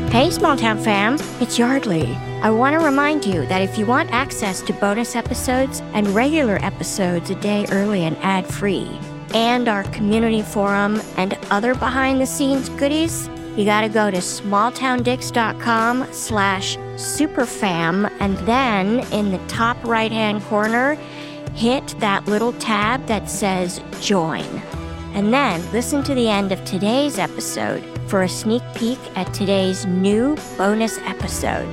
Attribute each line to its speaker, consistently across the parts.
Speaker 1: Hey, Small Town fam, it's Yardley. I want to remind you that if you want access to bonus episodes and regular episodes a day early and ad-free, and our community forum and other behind-the-scenes goodies, you gotta go to smalltowndicks.com/superfam, and then in the top right-hand corner, hit that little tab that says Join. And then listen to the end of today's episode for a sneak peek at today's new bonus episode.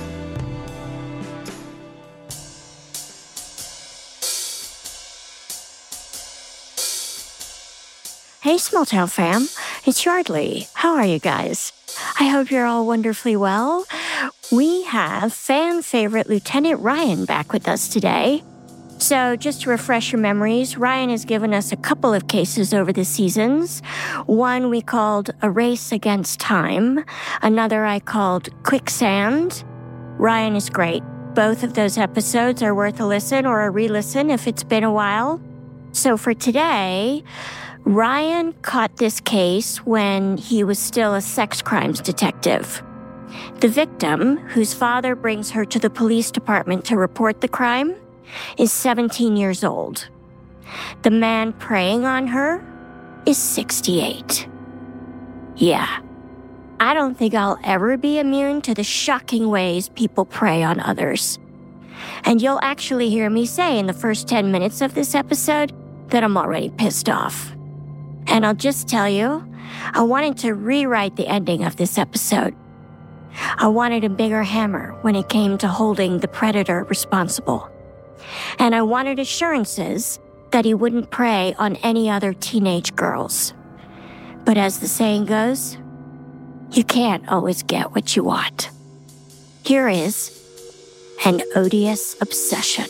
Speaker 1: Hey, Small Town fam, it's Yardley. How are you guys? I hope you're all wonderfully well. We have fan favorite Lieutenant Ryan back with us today. So just to refresh your memories, Ryan has given us a couple of cases over the seasons. One we called A Race Against Time. Another I called Quicksand. Ryan is great. Both of those episodes are worth a listen or a re-listen if it's been a while. So for today, Ryan caught this case when he was still a sex crimes detective. The victim, whose father brings her to the police department to report the crime, is 17 years old. The man preying on her is 68. Yeah, I don't think I'll ever be immune to the shocking ways people prey on others. And you'll actually hear me say in the first 10 minutes of this episode that I'm already pissed off. And I'll just tell you, I wanted to rewrite the ending of this episode. I wanted a bigger hammer when it came to holding the predator responsible. And I wanted assurances that he wouldn't prey on any other teenage girls. But as the saying goes, you can't always get what you want. Here is An Odious Obsession.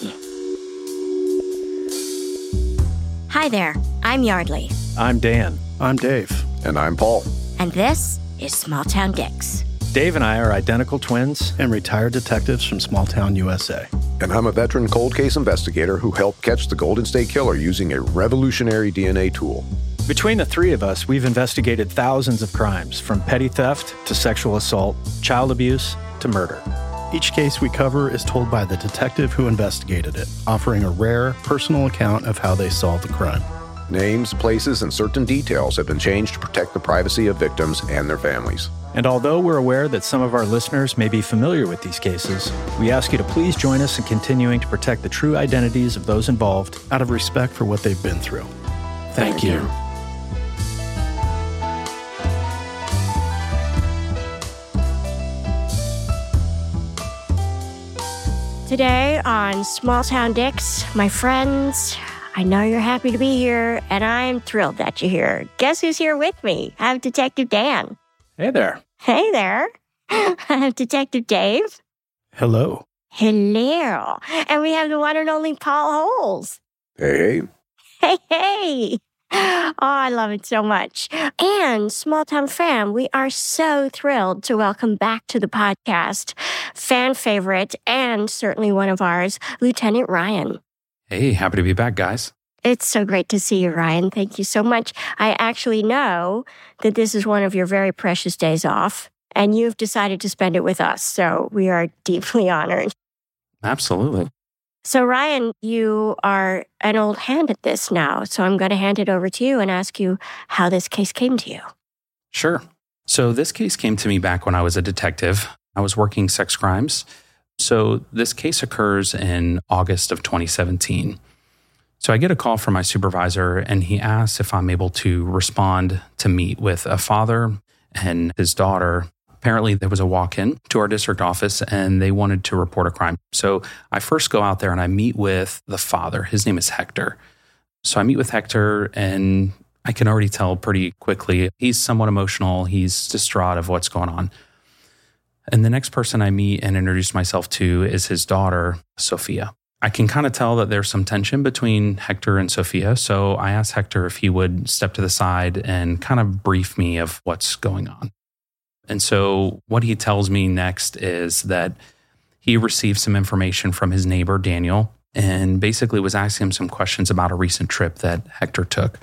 Speaker 1: Hi there, I'm Yardley.
Speaker 2: I'm Dan.
Speaker 3: I'm Dave.
Speaker 4: And I'm Paul.
Speaker 1: And this is Small Town Dicks.
Speaker 2: Dave and I are identical twins
Speaker 3: And retired detectives from Small Town, USA.
Speaker 4: And I'm a veteran cold case investigator who helped catch the Golden State Killer using a revolutionary DNA tool.
Speaker 2: Between the three of us, we've investigated thousands of crimes, from petty theft to sexual assault, child abuse to murder.
Speaker 3: Each case we cover is told by the detective who investigated it, offering a rare, personal account of how they solved the crime.
Speaker 4: Names, places, and certain details have been changed to protect the privacy of victims and their families.
Speaker 2: And although we're aware that some of our listeners may be familiar with these cases, we ask you to please join us in continuing to protect the true identities of those involved
Speaker 3: out of respect for what they've been through.
Speaker 2: Thank you.
Speaker 1: Today on Small Town Dicks, my friends, I know you're happy to be here, and I'm thrilled that you're here. Guess who's here with me? I have Detective Dan.
Speaker 2: Hey there.
Speaker 1: Hey there. I have Detective Dave.
Speaker 3: Hello.
Speaker 1: Hello. And we have the one and only Paul Holes.
Speaker 4: Hey.
Speaker 1: Hey, hey. Oh, I love it so much. And Small Town fam, we are so thrilled to welcome back to the podcast fan favorite and certainly one of ours, Lieutenant Ryan.
Speaker 5: Hey, happy to be back, guys.
Speaker 1: It's so great to see you, Ryan. Thank you so much. I actually know that this is one of your very precious days off, and you've decided to spend it with us, so we are deeply honored.
Speaker 5: Absolutely.
Speaker 1: So, Ryan, you are an old hand at this now, so I'm going to hand it over to you and ask you how this case came to you.
Speaker 5: Sure. So this case came to me back when I was a detective. I was working sex crimes. So this case occurs in August of 2017. So I get a call from my supervisor, and he asks if I'm able to respond to meet with a father and his daughter. Apparently, there was a walk-in to our district office, and they wanted to report a crime. So I first go out there, and I meet with the father. His name is Hector. So I meet with Hector, and I can already tell pretty quickly he's somewhat emotional. He's distraught of what's going on. And the next person I meet and introduce myself to is his daughter, Sophia. I can kind of tell that there's some tension between Hector and Sophia, so I asked Hector if he would step to the side and kind of brief me of what's going on. And so what he tells me next is that he received some information from his neighbor, Daniel, and basically was asking him some questions about a recent trip that Hector took.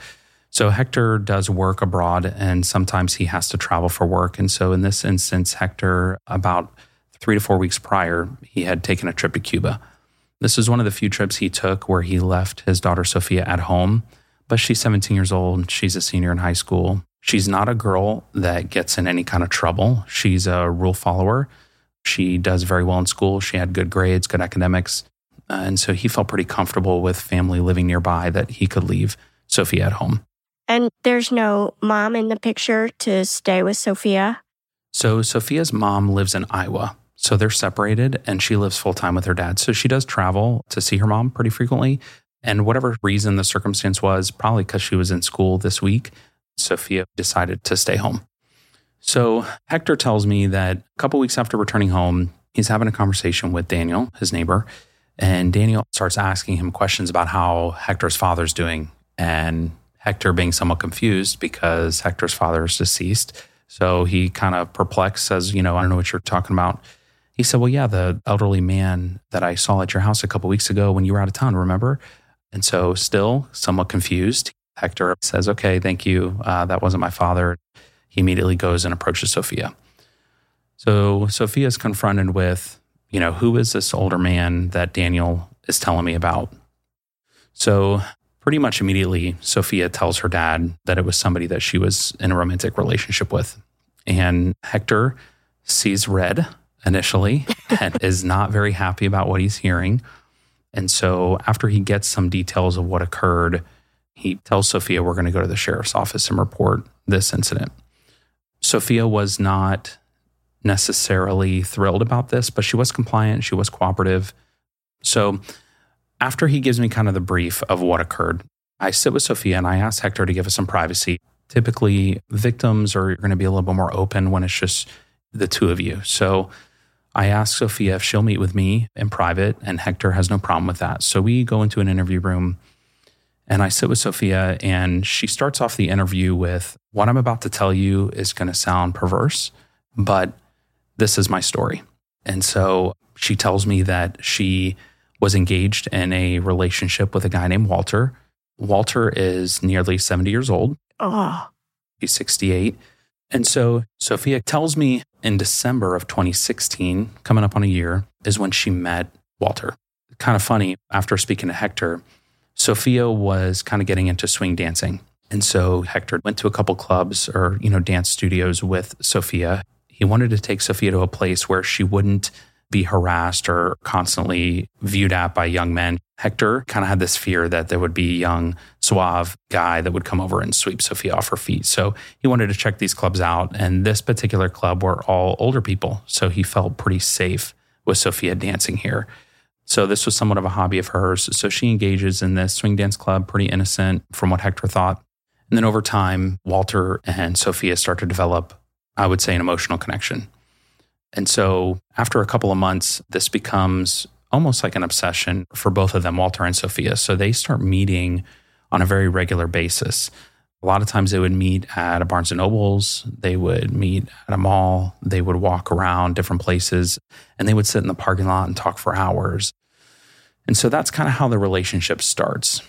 Speaker 5: So Hector does work abroad, and sometimes he has to travel for work. And so in this instance, Hector, about 3 to 4 weeks prior, he had taken a trip to Cuba. This was one of the few trips he took where he left his daughter Sophia at home, but she's 17 years old. She's a senior in high school. She's not a girl that gets in any kind of trouble. She's a rule follower. She does very well in school. She had good grades, good academics. And so he felt pretty comfortable with family living nearby that he could leave Sophia at home.
Speaker 1: And there's no mom in the picture to stay with Sophia?
Speaker 5: So Sophia's mom lives in Iowa. So they're separated, and she lives full-time with her dad. So she does travel to see her mom pretty frequently. And whatever reason the circumstance was, probably because she was in school this week, Sophia decided to stay home. So Hector tells me that a couple weeks after returning home, he's having a conversation with Daniel, his neighbor, and Daniel starts asking him questions about how Hector's father's doing. And Hector being somewhat confused because Hector's father is deceased. So he kind of perplexed, says, I don't know what you're talking about. He said, well, yeah, the elderly man that I saw at your house a couple weeks ago when you were out of town, remember? And so still somewhat confused, Hector says, okay, thank you. That wasn't my father. He immediately goes and approaches Sophia. So Sophia is confronted with, who is this older man that Daniel is telling me about? So pretty much immediately, Sophia tells her dad that it was somebody that she was in a romantic relationship with. And Hector sees red initially and is not very happy about what he's hearing. And so after he gets some details of what occurred, he tells Sophia, we're going to go to the sheriff's office and report this incident. Sophia was not necessarily thrilled about this, but she was compliant. She was cooperative. So after he gives me kind of the brief of what occurred, I sit with Sophia and I ask Hector to give us some privacy. Typically, victims are going to be a little bit more open when it's just the two of you. So I ask Sophia if she'll meet with me in private, and Hector has no problem with that. So we go into an interview room and I sit with Sophia, and she starts off the interview with, what I'm about to tell you is going to sound perverse, but this is my story. And so she tells me that she was engaged in a relationship with a guy named Walter. Walter is nearly 70 years old.
Speaker 1: Oh.
Speaker 5: He's 68. And so Sophia tells me in December of 2016, coming up on a year, is when she met Walter. Kind of funny, after speaking to Hector, Sophia was kind of getting into swing dancing. And so Hector went to a couple clubs or, dance studios with Sophia. He wanted to take Sophia to a place where she wouldn't be harassed or constantly viewed at by young men. Hector kind of had this fear that there would be a young, suave guy that would come over and sweep Sophia off her feet. So he wanted to check these clubs out. And this particular club were all older people. So he felt pretty safe with Sophia dancing here. So this was somewhat of a hobby of hers. So she engages in this swing dance club, pretty innocent from what Hector thought. And then over time, Walter and Sophia start to develop, I would say, an emotional connection. And so after a couple of months, this becomes almost like an obsession for both of them, Walter and Sophia. So they start meeting on a very regular basis. A lot of times they would meet at a Barnes & Noble's, they would meet at a mall, they would walk around different places, and they would sit in the parking lot and talk for hours. And so that's kind of how the relationship starts.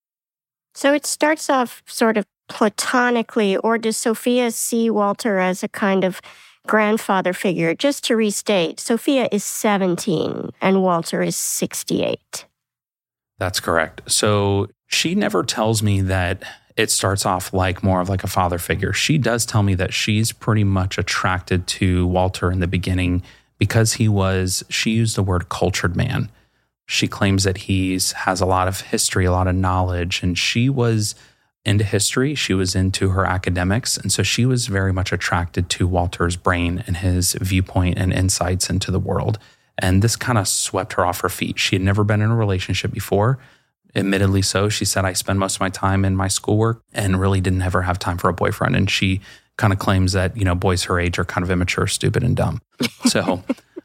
Speaker 1: So it starts off sort of platonically, or does Sophia see Walter as a kind of grandfather figure? Just to restate, Sophia is 17 and Walter is 68.
Speaker 5: That's correct. So she never tells me that it starts off like more of like a father figure. She does tell me that she's pretty much attracted to Walter in the beginning because she used the word cultured man. She claims that he has a lot of history, a lot of knowledge, and she was into history. She was into her academics. And so she was very much attracted to Walter's brain and his viewpoint and insights into the world. And this kind of swept her off her feet. She had never been in a relationship before. Admittedly so. She said, I spend most of my time in my schoolwork and really didn't ever have time for a boyfriend. And she kind of claims that, boys her age are kind of immature, stupid, and dumb. So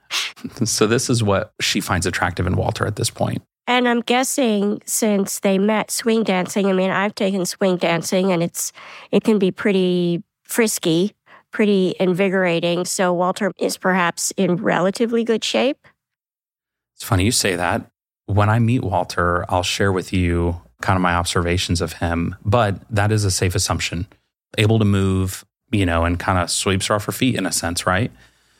Speaker 5: this is what she finds attractive in Walter at this point.
Speaker 1: And I'm guessing since they met swing dancing, I've taken swing dancing and it can be pretty frisky, pretty invigorating. So Walter is perhaps in relatively good shape.
Speaker 5: It's funny you say that. When I meet Walter, I'll share with you kind of my observations of him. But that is a safe assumption. Able to move, and kind of sweeps her off her feet in a sense, right?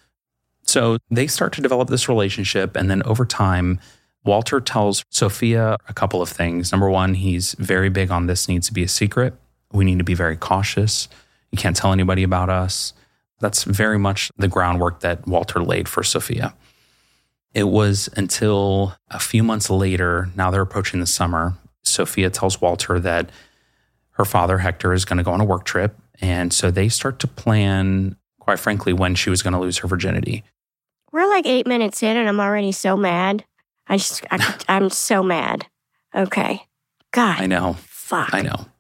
Speaker 5: So they start to develop this relationship. And then over time, Walter tells Sophia a couple of things. Number one, he's very big on this needs to be a secret. We need to be very cautious. You can't tell anybody about us. That's very much the groundwork that Walter laid for Sophia. It was until a few months later, now they're approaching the summer, Sophia tells Walter that her father, Hector, is going to go on a work trip. And so they start to plan, quite frankly, when she was going to lose her virginity.
Speaker 1: We're like 8 minutes in and I'm already so mad. I'm so mad. Okay. God.
Speaker 5: I know.
Speaker 1: Fuck.
Speaker 5: I know.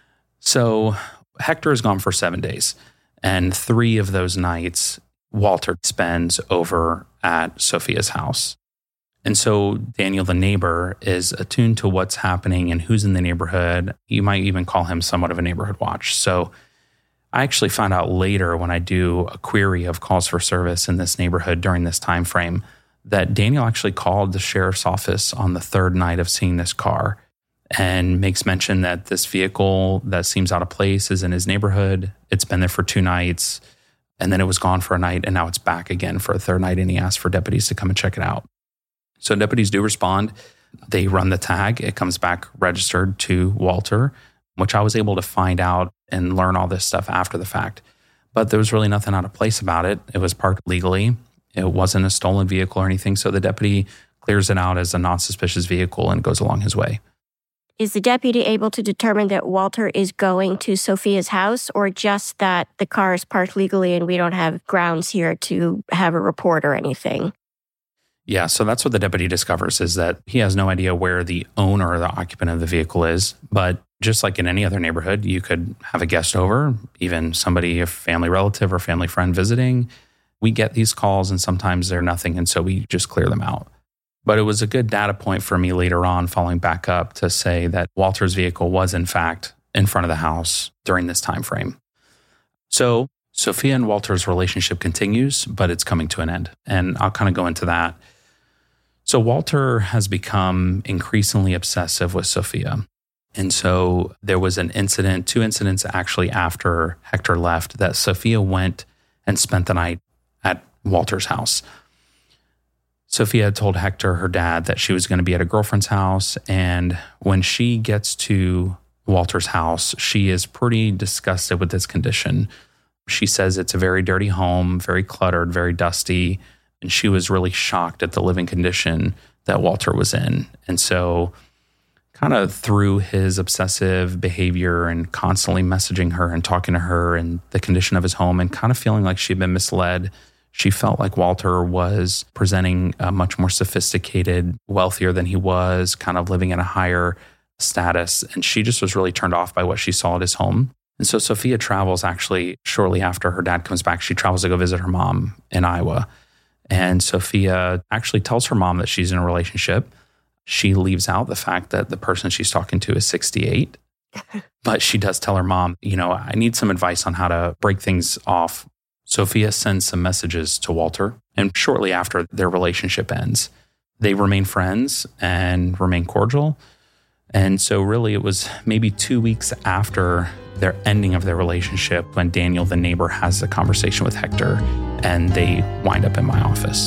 Speaker 5: So Hector is gone for 7 days. And 3 of those nights, Walter spends over at Sophia's house. And so Daniel, the neighbor, is attuned to what's happening and who's in the neighborhood. You might even call him somewhat of a neighborhood watch. So I actually found out later when I do a query of calls for service in this neighborhood during this time frame that Daniel actually called the sheriff's office on the 3rd night of seeing this car and makes mention that this vehicle that seems out of place is in his neighborhood. It's been there for 2 nights, and then it was gone for a night, and now it's back again for a 3rd night, and he asked for deputies to come and check it out. So deputies do respond. They run the tag. It comes back registered to Walter, which I was able to find out and learn all this stuff after the fact. But there was really nothing out of place about it. It was parked legally. It wasn't a stolen vehicle or anything. So the deputy clears it out as a non-suspicious vehicle and goes along his way.
Speaker 1: Is the deputy able to determine that Walter is going to Sophia's house, or just that the car is parked legally and we don't have grounds here to have a report or anything?
Speaker 5: Yeah, so that's what the deputy discovers, is that he has no idea where the owner or the occupant of the vehicle is. But just like in any other neighborhood, you could have a guest over, even somebody, a family relative or family friend visiting. We get these calls and sometimes they're nothing, and so we just clear them out. But it was a good data point for me later on, following back up, to say that Walter's vehicle was in fact in front of the house during this time frame. So Sophia and Walter's relationship continues, but it's coming to an end. And I'll kind of go into that. So Walter has become increasingly obsessive with Sophia. And so there was an incident, 2 incidents actually after Hector left, that Sophia went and spent the night at Walter's house. Sophia had told Hector, her dad, that she was going to be at a girlfriend's house. And when she gets to Walter's house, she is pretty disgusted with this condition. She says it's a very dirty home, very cluttered, very dusty. And she was really shocked at the living condition that Walter was in. And so kind of through his obsessive behavior and constantly messaging her and talking to her and the condition of his home and kind of feeling like she'd been misled, she felt like Walter was presenting a much more sophisticated, wealthier than he was, kind of living in a higher status. And she just was really turned off by what she saw at his home. And so Sophia travels, actually shortly after her dad comes back, she travels to go visit her mom in Iowa. And Sophia actually tells her mom that she's in a relationship. She leaves out the fact that the person she's talking to is 68. But she does tell her mom, I need some advice on how to break things off. Sophia sends some messages to Walter, and shortly after their relationship ends, they remain friends and remain cordial. And so really it was maybe 2 weeks after their ending of their relationship when Daniel, the neighbor, has a conversation with Hector, and they wind up in my office.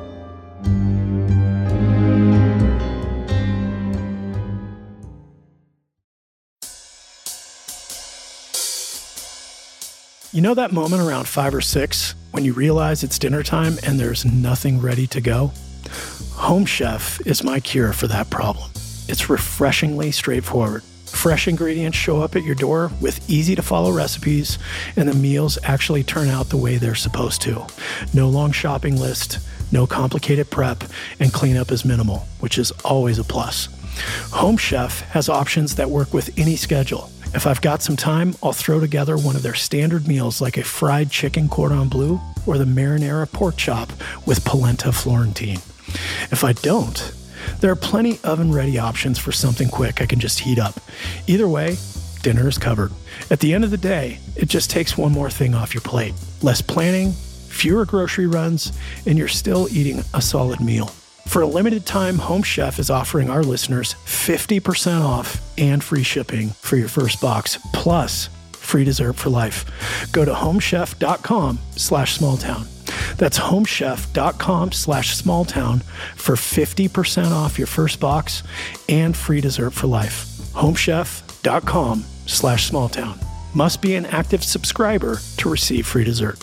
Speaker 3: You know that moment around 5 or 6 when you realize it's dinner time and there's nothing ready to go? Home Chef is my cure for that problem. It's refreshingly straightforward. Fresh ingredients show up at your door with easy-to-follow recipes, and the meals actually turn out the way they're supposed to. No long shopping list, no complicated prep, and cleanup is minimal, which is always a plus. Home Chef has options that work with any schedule. If I've got some time, I'll throw together one of their standard meals like a fried chicken cordon bleu or the marinara pork chop with polenta Florentine. If I don't, there are plenty oven-ready options for something quick I can just heat up. Either way, dinner is covered. At the end of the day, it just takes one more thing off your plate. Less planning, fewer grocery runs, and you're still eating a solid meal. For a limited time, Home Chef is offering our listeners 50% off and free shipping for your first box, plus free dessert for life. Go to homechef.com/smalltown. That's homechef.com/smalltown for 50% off your first box and free dessert for life. homechef.com/smalltown. Must be an active subscriber to receive free dessert.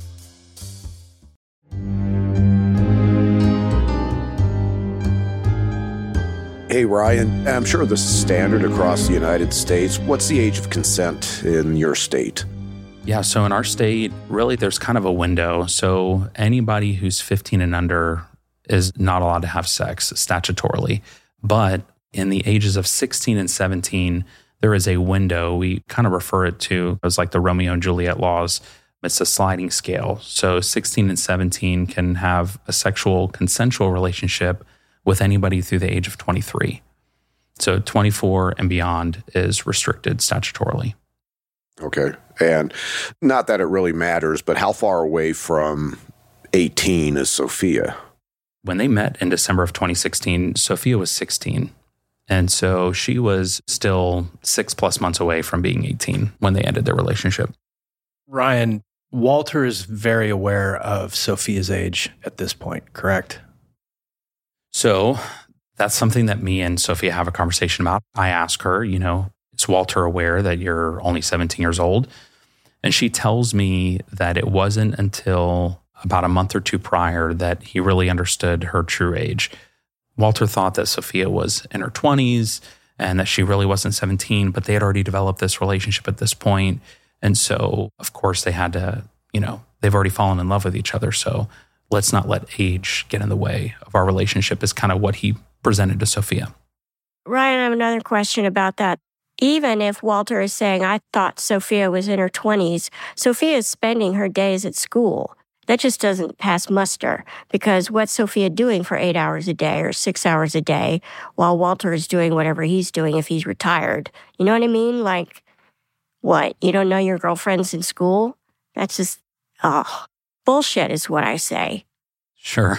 Speaker 4: Hey, Ryan, I'm sure this is standard across the United States. What's the age of consent in your state?
Speaker 5: Yeah, so in our state, really there's kind of a window. So anybody who's 15 and under is not allowed to have sex statutorily. But in the ages of 16 and 17, there is a window. We kind of refer it to as like the Romeo and Juliet laws. It's a sliding scale. So 16 and 17 can have a sexual consensual relationship with anybody through the age of 23. So 24 and beyond is restricted statutorily.
Speaker 4: Okay. And not that it really matters, but how far away from 18 is Sophia?
Speaker 5: When they met in December of 2016, Sophia was 16. And so she was still 6+ months away from being 18 when they ended their relationship.
Speaker 2: Ryan, Walter is very aware of Sophia's age at this point, correct?
Speaker 5: So that's something that me and Sophia have a conversation about. I ask her, is Walter aware that you're only 17 years old? And she tells me that it wasn't until about a month or two prior that he really understood her true age. Walter thought that Sophia was in her 20s and that she really wasn't 17, but they had already developed this relationship at this point. And so, of course, they had to, they've already fallen in love with each other. So let's not let age get in the way of our relationship is kind of what he presented to Sophia.
Speaker 1: Ryan, I have another question about that. Even if Walter is saying, I thought Sophia was in her 20s, Sophia is spending her days at school. That just doesn't pass muster, because what's Sophia doing for 8 hours a day or 6 hours a day while Walter is doing whatever he's doing if he's retired? You know what I mean? Like, what? You don't know your girlfriend's in school? That's just, bullshit is what I say.
Speaker 5: Sure.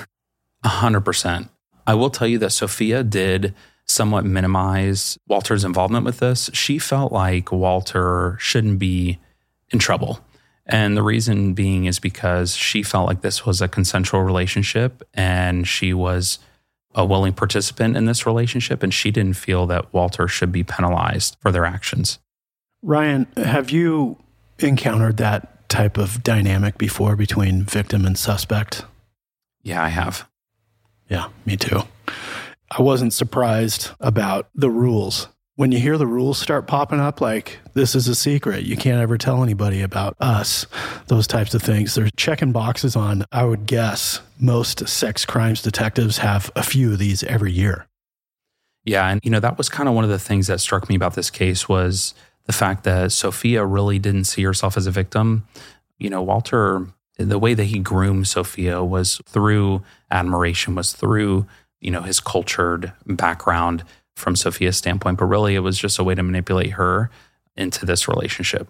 Speaker 5: 100%. I will tell you that Sophia did somewhat minimize Walter's involvement with this. She felt like Walter shouldn't be in trouble. And the reason being is because she felt like this was a consensual relationship and she was a willing participant in this relationship, and she didn't feel that Walter should be penalized for their actions.
Speaker 3: Ryan, have you encountered that type of dynamic before between victim and suspect?
Speaker 5: Yeah, I have.
Speaker 3: Yeah, me too. I wasn't surprised about the rules. When you hear the rules start popping up, like, this is a secret, you can't ever tell anybody about us, those types of things, they're checking boxes on, I would guess, most sex crimes detectives have a few of these every year.
Speaker 5: Yeah, and that was kind of one of the things that struck me about this case was the fact that Sophia really didn't see herself as a victim. Walter, the way that he groomed Sophia was through admiration, was through, his cultured background from Sophia's standpoint, but really it was just a way to manipulate her into this relationship.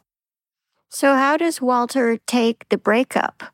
Speaker 1: So how does Walter take the breakup?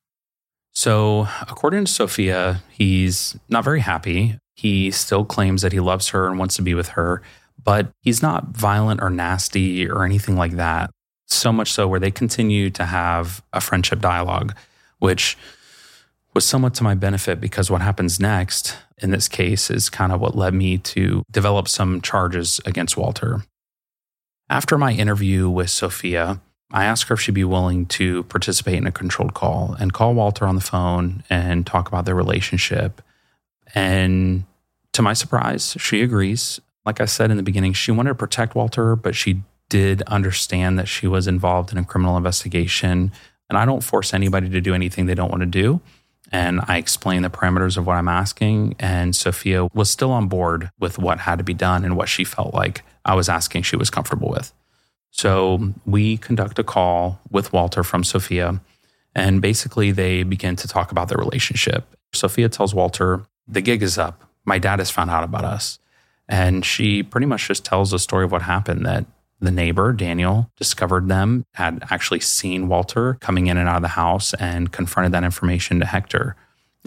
Speaker 5: So according to Sophia, he's not very happy. He still claims that he loves her and wants to be with her, but he's not violent or nasty or anything like that. So much so where they continue to have a friendship dialogue, which was somewhat to my benefit because what happens next in this case is kind of what led me to develop some charges against Walter. After my interview with Sophia, I asked her if she'd be willing to participate in a controlled call and call Walter on the phone and talk about their relationship. And to my surprise, she agrees. Like I said in the beginning, she wanted to protect Walter, but she did understand that she was involved in a criminal investigation. And I don't force anybody to do anything they don't want to do. And I explained the parameters of what I'm asking. And Sophia was still on board with what had to be done and what she felt like I was asking she was comfortable with. So we conduct a call with Walter from Sophia. And basically they begin to talk about their relationship. Sophia tells Walter, the gig is up. My dad has found out about us. And she pretty much just tells the story of what happened, that the neighbor, Daniel, discovered them, had actually seen Walter coming in and out of the house and confronted that information to Hector.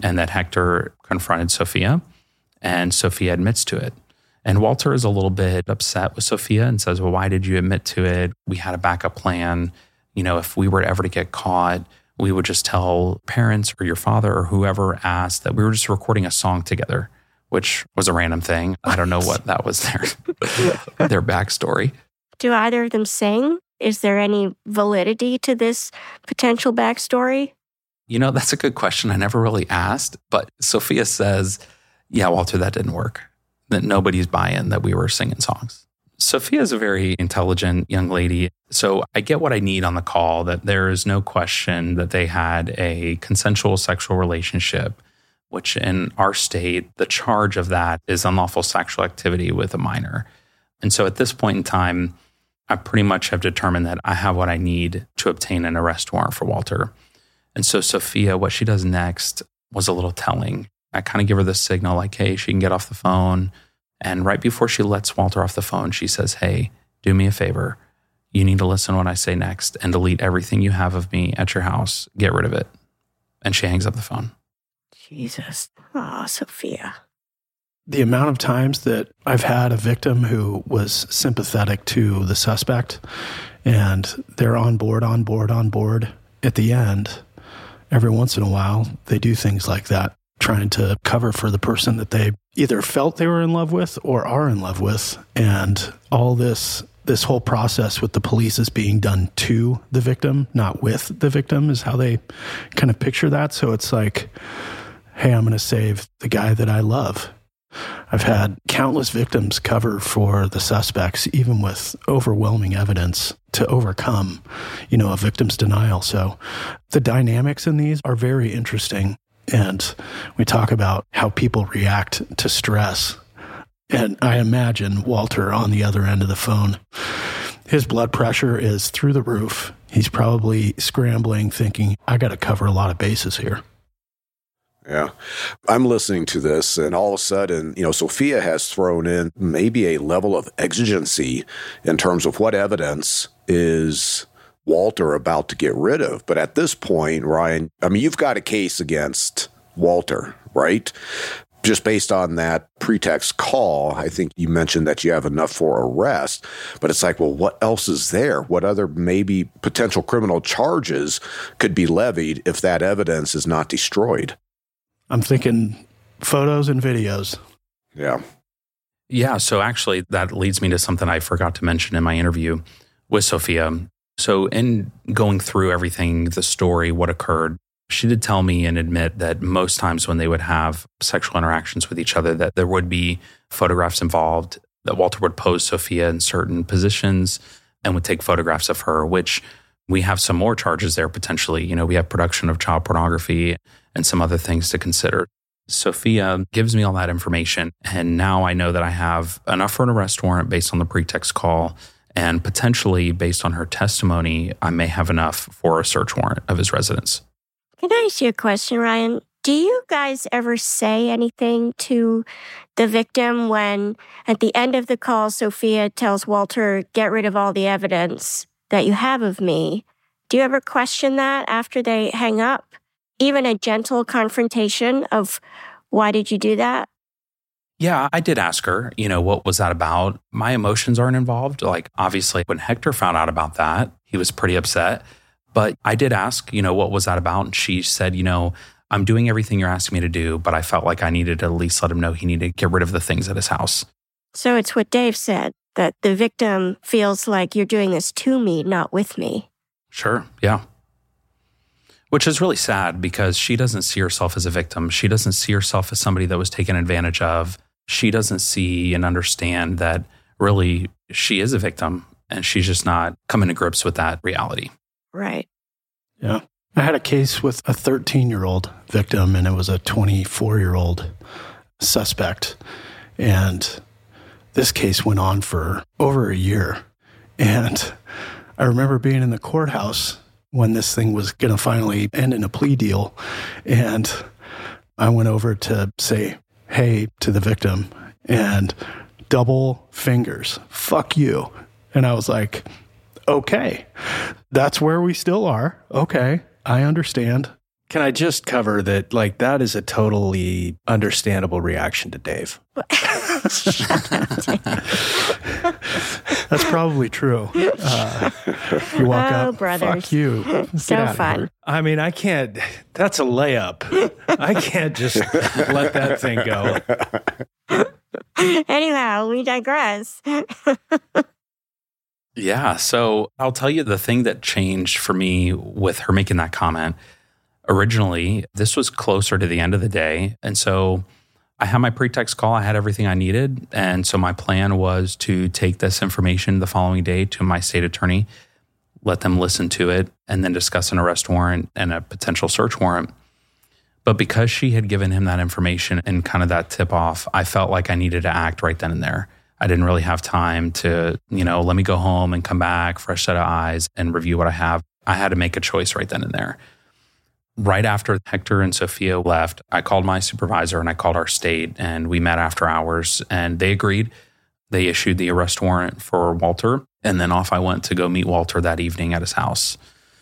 Speaker 5: and that Hector confronted Sophia, and Sophia admits to it. And Walter is a little bit upset with Sophia and says, well, why did you admit to it? We had a backup plan. You know, if we were ever to get caught, we would just tell parents or your father or whoever asked that we were just recording a song together, which was a random thing. I don't know what that was their backstory.
Speaker 1: Do either of them sing? Is there any validity to this potential backstory?
Speaker 5: You know, that's a good question. I never really asked, but Sophia says, yeah, Walter, that didn't work. That nobody's buying that we were singing songs. Sophia is a very intelligent young lady. So I get what I need on the call, that there is no question that they had a consensual sexual relationship, which in our state, the charge of that is unlawful sexual activity with a minor. And so at this point in time, I pretty much have determined that I have what I need to obtain an arrest warrant for Walter. And so Sophia, what she does next was a little telling. I kind of give her the signal like, hey, she can get off the phone. And right before she lets Walter off the phone, she says, hey, do me a favor. You need to listen to what I say next and delete everything you have of me at your house. Get rid of it. And she hangs up the phone.
Speaker 1: Jesus. Oh, Sophia.
Speaker 3: The amount of times that I've had a victim who was sympathetic to the suspect and they're on board at the end, every once in a while, they do things like that, trying to cover for the person that they either felt they were in love with or are in love with. And all this whole process with the police is being done to the victim, not with the victim, is how they kind of picture that. So it's like, hey, I'm going to save the guy that I love. I've had countless victims cover for the suspects, even with overwhelming evidence to overcome, a victim's denial. So the dynamics in these are very interesting. And we talk about how people react to stress. And I imagine Walter on the other end of the phone, his blood pressure is through the roof. He's probably scrambling, thinking, I got to cover a lot of bases here.
Speaker 4: Yeah. I'm listening to this, and all of a sudden, Sophia has thrown in maybe a level of exigency in terms of what evidence is Walter about to get rid of. But at this point, Ryan, you've got a case against Walter, right? Just based on that pretext call, I think you mentioned that you have enough for arrest, but it's like, well, what else is there? What other maybe potential criminal charges could be levied if that evidence is not destroyed?
Speaker 3: I'm thinking photos and videos.
Speaker 4: Yeah.
Speaker 5: Yeah. So actually, that leads me to something I forgot to mention in my interview with Sophia. So in going through everything, the story, what occurred, she did tell me and admit that most times when they would have sexual interactions with each other, that there would be photographs involved, that Walter would pose Sophia in certain positions and would take photographs of her, which we have some more charges there potentially. We have production of child pornography and some other things to consider. Sophia gives me all that information, and now I know that I have enough for an arrest warrant based on the pretext call, and potentially based on her testimony, I may have enough for a search warrant of his residence.
Speaker 1: Can I ask you a question, Ryan? Do you guys ever say anything to the victim when, at the end of the call, Sophia tells Walter, get rid of all the evidence that you have of me? Do you ever question that after they hang up? Even a gentle confrontation of, why did you do that?
Speaker 5: Yeah, I did ask her, what was that about? My emotions aren't involved. Like, obviously, when Hector found out about that, he was pretty upset. But I did ask, what was that about? And she said, I'm doing everything you're asking me to do, but I felt like I needed to at least let him know he needed to get rid of the things at his house.
Speaker 1: So it's what Dave said, that the victim feels like you're doing this to me, not with me.
Speaker 5: Sure, yeah. Which is really sad because she doesn't see herself as a victim. She doesn't see herself as somebody that was taken advantage of. She doesn't see and understand that really she is a victim and she's just not coming to grips with that reality.
Speaker 1: Right.
Speaker 3: Yeah. I had a case with a 13-year-old victim, and it was a 24-year-old suspect. And this case went on for over a year. And I remember being in the courthouse when this thing was going to finally end in a plea deal. And I went over to say, hey, to the victim, and double fingers, fuck you. And I was like, okay, that's where we still are. Okay, I understand.
Speaker 2: Can I just cover that, like, that is a totally understandable reaction to Dave. That's probably true. You walk up,
Speaker 1: brothers.
Speaker 2: fuck you.
Speaker 1: So fun.
Speaker 2: I mean, I can't, that's a layup. I can't just let that thing go.
Speaker 1: Anyhow, we digress.
Speaker 5: Yeah. So I'll tell you the thing that changed for me with her making that comment. Originally, this was closer to the end of the day. And so I had my pretext call. I had everything I needed. And so my plan was to take this information the following day to my state attorney, let them listen to it, and then discuss an arrest warrant and a potential search warrant. But because she had given him that information and kind of that tip off, I felt like I needed to act right then and there. I didn't really have time to, let me go home and come back, fresh set of eyes, and review what I have. I had to make a choice right then and there. Right after Hector and Sophia left, I called my supervisor and I called our state, and we met after hours, and they agreed. They issued the arrest warrant for Walter, and then off I went to go meet Walter that evening at his house.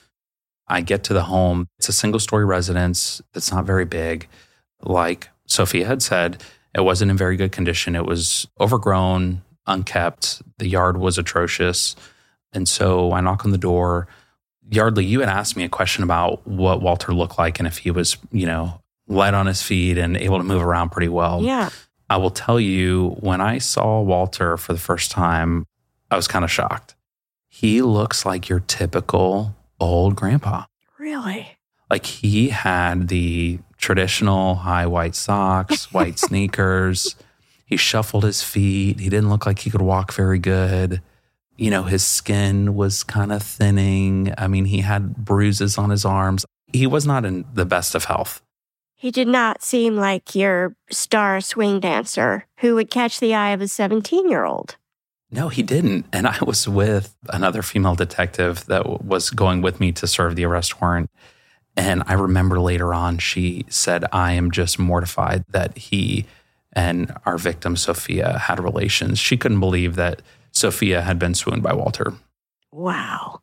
Speaker 5: I get to the home. It's a single-story residence. It's not very big. Like Sophia had said, it wasn't in very good condition. It was overgrown, unkept. The yard was atrocious. And so I knock on the door. Yardley, you had asked me a question about what Walter looked like and if he was, light on his feet and able to move around pretty well.
Speaker 1: Yeah.
Speaker 5: I will tell you, when I saw Walter for the first time, I was kind of shocked. He looks like your typical old grandpa.
Speaker 1: Really?
Speaker 5: Like, he had the traditional high white socks, white sneakers. He shuffled his feet. He didn't look like he could walk very good. His skin was kind of thinning. I mean, he had bruises on his arms. He was not in the best of health.
Speaker 1: He did not seem like your star swing dancer who would catch the eye of a 17-year-old.
Speaker 5: No, he didn't. And I was with another female detective that was going with me to serve the arrest warrant. And I remember later on, she said, I am just mortified that he and our victim, Sophia, had relations. She couldn't believe that Sophia had been swooned by Walter.
Speaker 1: Wow.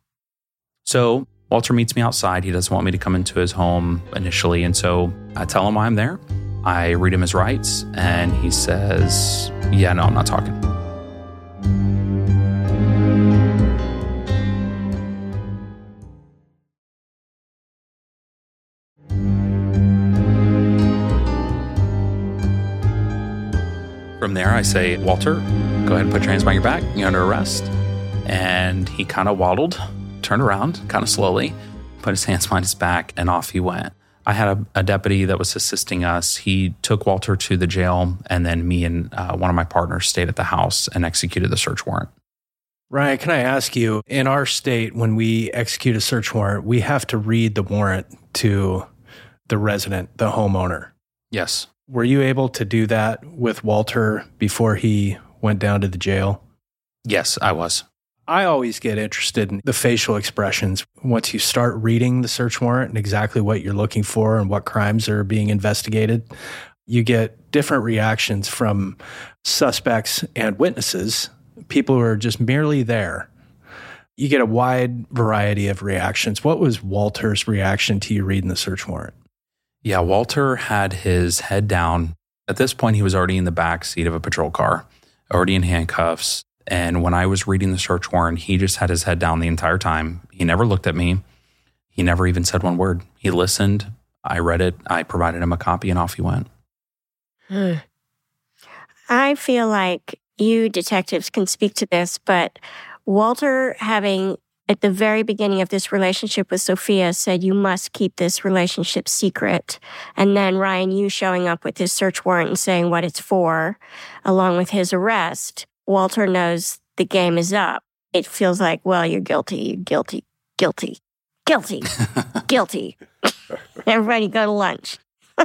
Speaker 5: So Walter meets me outside. He doesn't want me to come into his home initially. And so I tell him why I'm there. I read him his rights. And he says, yeah, no, I'm not talking. From there, I say, Walter, go ahead and put your hands behind your back. You're under arrest. And he kind of waddled, turned around kind of slowly, put his hands behind his back, and off he went. I had a deputy that was assisting us. He took Walter to the jail, and then me and one of my partners stayed at the house and executed the search warrant.
Speaker 2: Ryan, can I ask you, in our state, when we execute a search warrant, we have to read the warrant to the resident, the homeowner.
Speaker 5: Yes.
Speaker 2: Were you able to do that with Walter before he went down to the jail?
Speaker 5: Yes, I was.
Speaker 2: I always get interested in the facial expressions. Once you start reading the search warrant and exactly what you're looking for and what crimes are being investigated, you get different reactions from suspects and witnesses, people who are just merely there. You get a wide variety of reactions. What was Walter's reaction to you reading the search warrant?
Speaker 5: Yeah, Walter had his head down. At this point, he was already in the back seat of a patrol car, already in handcuffs. And when I was reading the search warrant, he just had his head down the entire time. He never looked at me. He never even said one word. He listened. I read it. I provided him a copy, and off he went.
Speaker 1: I feel like you detectives can speak to this, but Walter, having at the very beginning of this relationship with Sophia, said you must keep this relationship secret. And then Ryan, you showing up with his search warrant and saying what it's for, along with his arrest, Walter knows the game is up. It feels like, well, you're guilty, guilty, guilty, guilty, guilty. Everybody go to lunch.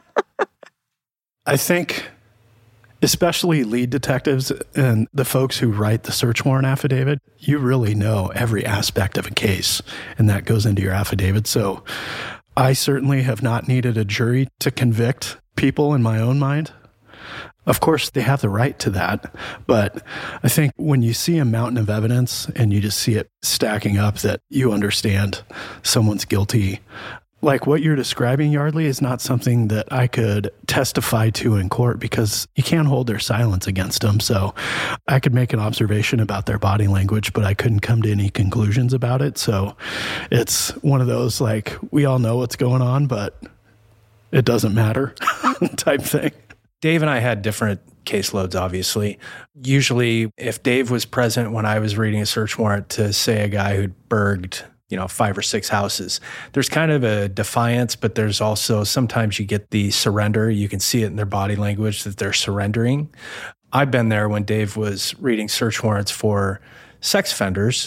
Speaker 3: I think especially lead detectives and the folks who write the search warrant affidavit, you really know every aspect of a case, and that goes into your affidavit. So I certainly have not needed a jury to convict people in my own mind. Of course, they have the right to that, but I think when you see a mountain of evidence and you just see it stacking up that you understand someone's guilty, like what you're describing, Yardley, is not something that I could testify to in court because you can't hold their silence against them. So I could make an observation about their body language, but I couldn't come to any conclusions about it. So it's one of those, like, we all know what's going on, but it doesn't matter type thing.
Speaker 2: Dave and I had different caseloads, obviously. Usually, if Dave was present when I was reading a search warrant to, say, a guy who'd burgled 5 or 6 houses, there's kind of a defiance, but there's also sometimes you get the surrender. You can see it in their body language that they're surrendering. I've been there when Dave was reading search warrants for sex offenders,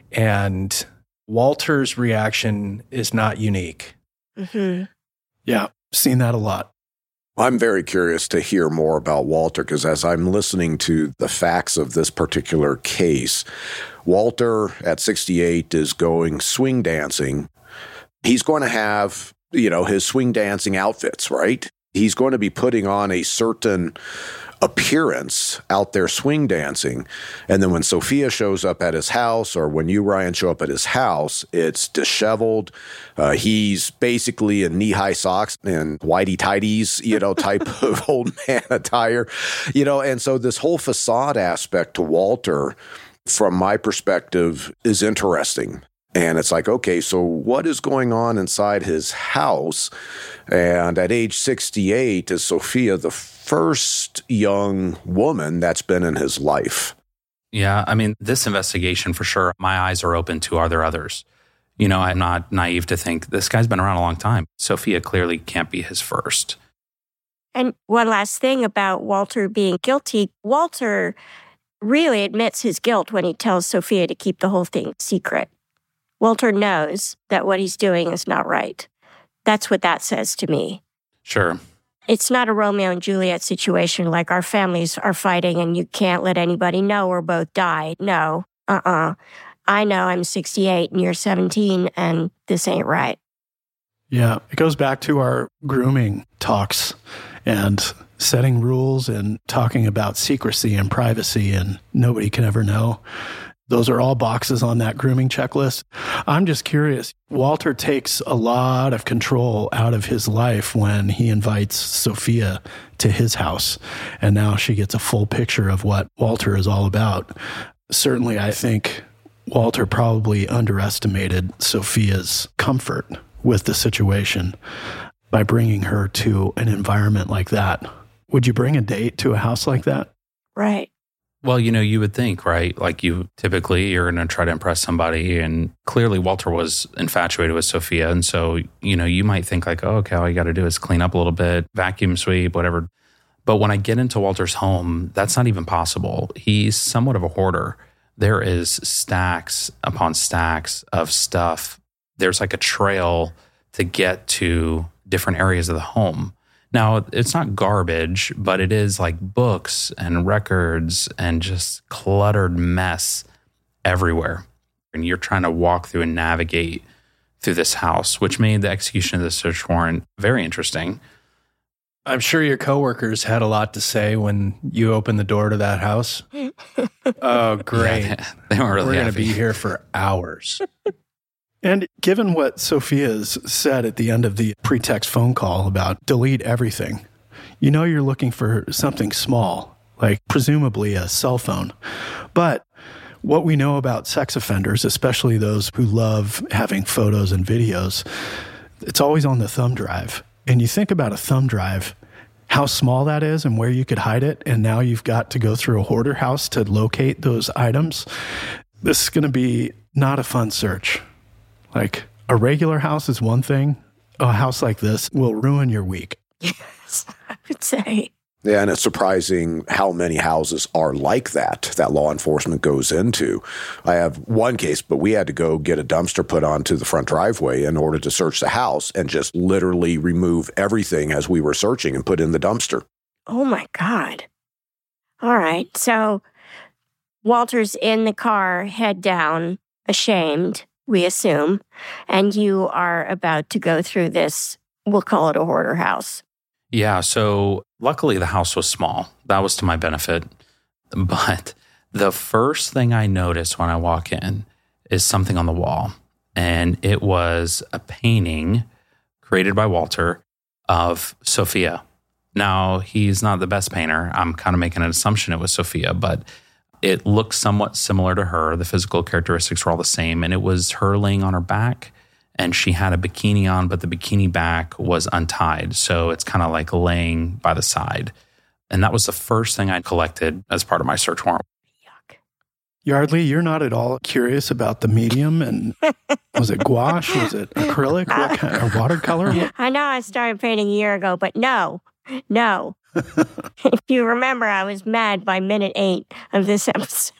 Speaker 2: and Walter's reaction is not unique.
Speaker 1: Mm-hmm.
Speaker 3: Yeah, seen that a lot.
Speaker 4: I'm very curious to hear more about Walter because as I'm listening to the facts of this particular case, Walter at 68 is going swing dancing. He's going to have, his swing dancing outfits, right? He's going to be putting on a certain appearance out there swing dancing. And then when Sophia shows up at his house, or when you, Ryan, show up at his house, it's disheveled. He's basically in knee-high socks and whitey-tighties, type of old man attire, and so this whole facade aspect to Walter, from my perspective, is interesting. And it's like, okay, so what is going on inside his house? And at age 68, is Sophia the first young woman that's been in his life?
Speaker 5: Yeah, I mean, this investigation for sure, my eyes are open to, are there others? I'm not naive to think this guy's been around a long time. Sophia clearly can't be his first.
Speaker 1: And one last thing about Walter being guilty. Walter really admits his guilt when he tells Sophia to keep the whole thing secret. Walter knows that what he's doing is not right. That's what that says to me.
Speaker 5: Sure.
Speaker 1: It's not a Romeo and Juliet situation like our families are fighting and you can't let anybody know or both die. No, I know I'm 68 and you're 17 and this ain't right.
Speaker 3: Yeah, it goes back to our grooming talks and setting rules and talking about secrecy and privacy and nobody can ever know. Those are all boxes on that grooming checklist. I'm just curious. Walter takes a lot of control out of his life when he invites Sophia to his house. And now she gets a full picture of what Walter is all about. Certainly, I think Walter probably underestimated Sophia's comfort with the situation by bringing her to an environment like that. Would you bring a date to a house like that?
Speaker 1: Right.
Speaker 5: Well, you would think, right? Like you're going to try to impress somebody. And clearly Walter was infatuated with Sophia. And so, you might think like, oh, okay, all you got to do is clean up a little bit, vacuum sweep, whatever. But when I get into Walter's home, that's not even possible. He's somewhat of a hoarder. There is stacks upon stacks of stuff. There's like a trail to get to different areas of the home. Now, it's not garbage, but it is like books and records and just cluttered mess everywhere. And you're trying to walk through and navigate through this house, which made the execution of the search warrant very interesting.
Speaker 2: I'm sure your coworkers had a lot to say when you opened the door to that house. Oh, great.
Speaker 5: Yeah, they weren't really
Speaker 2: We're going to
Speaker 5: happy.
Speaker 2: be here for hours.
Speaker 3: And given what Sophia's said at the end of the pretext phone call about delete everything, you're looking for something small, like presumably a cell phone. But what we know about sex offenders, especially those who love having photos and videos, it's always on the thumb drive. And you think about a thumb drive, how small that is and where you could hide it. And now you've got to go through a hoarder house to locate those items. This is going to be not a fun search. Like a regular house is one thing. A house like this will ruin your week.
Speaker 1: Yes, I would say.
Speaker 4: Yeah, and it's surprising how many houses are like that law enforcement goes into. I have one case, but we had to go get a dumpster put onto the front driveway in order to search the house and just literally remove everything as we were searching and put in the dumpster.
Speaker 1: Oh, my God. All right. So Walter's in the car, head down, ashamed, we assume, and you are about to go through this, we'll call it a hoarder house.
Speaker 5: Yeah, so luckily the house was small. That was to my benefit. But the first thing I noticed when I walk in is something on the wall. And it was a painting created by Walter of Sophia. Now, he's not the best painter. I'm kind of making an assumption it was Sophia, but it looks somewhat similar to her. The physical characteristics were all the same, and it was her laying on her back, and she had a bikini on, but the bikini back was untied. So it's kind of like laying by the side. And that was the first thing I collected as part of my search warrant.
Speaker 3: Yardley, you're not at all curious about the medium, and was it gouache? Was it acrylic? What kind of watercolor?
Speaker 1: I know I started painting a year ago, but no. If you remember, I was mad by minute 8 of this episode.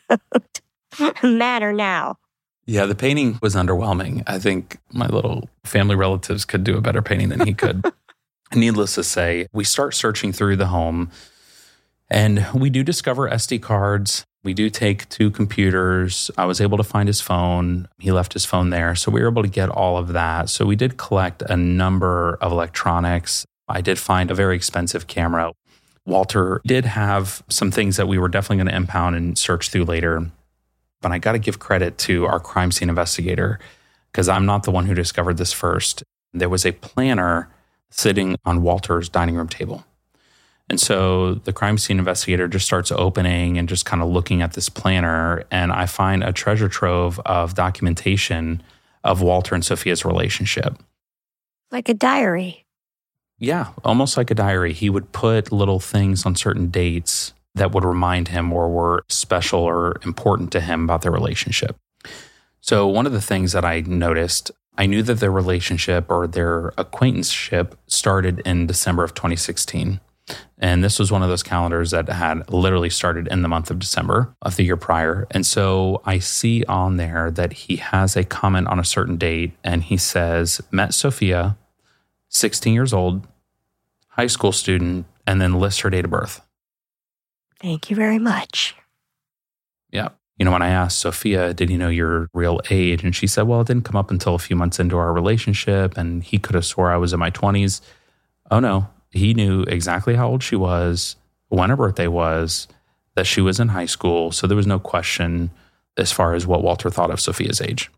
Speaker 1: Madder now.
Speaker 5: Yeah, the painting was underwhelming. I think my little family relatives could do a better painting than he could. Needless to say, we start searching through the home, and we do discover SD cards. We do take 2 computers. I was able to find his phone. He left his phone there. So we were able to get all of that. So we did collect a number of electronics. I did find a very expensive camera. Walter did have some things that we were definitely going to impound and search through later. But I got to give credit to our crime scene investigator, because I'm not the one who discovered this first. There was a planner sitting on Walter's dining room table. And so the crime scene investigator just starts opening and just kind of looking at this planner, and I find a treasure trove of documentation of Walter and Sophia's relationship.
Speaker 1: Like a diary.
Speaker 5: Yeah, almost like a diary. He would put little things on certain dates that would remind him or were special or important to him about their relationship. So one of the things that I noticed, I knew that their relationship or their acquaintanceship started in December of 2016. And this was one of those calendars that had literally started in the month of December of the year prior. And so I see on there that he has a comment on a certain date, and he says, met Sophia, 16 years old, high school student, and then lists her date of birth.
Speaker 1: Thank you very much.
Speaker 5: Yeah. You know, when I asked Sophia, did he know your real age? And she said, well, it didn't come up until a few months into our relationship, and he could have swore I was in my 20s. Oh, no. He knew exactly how old she was, when her birthday was, that she was in high school. So there was no question as far as what Walter thought of Sophia's age.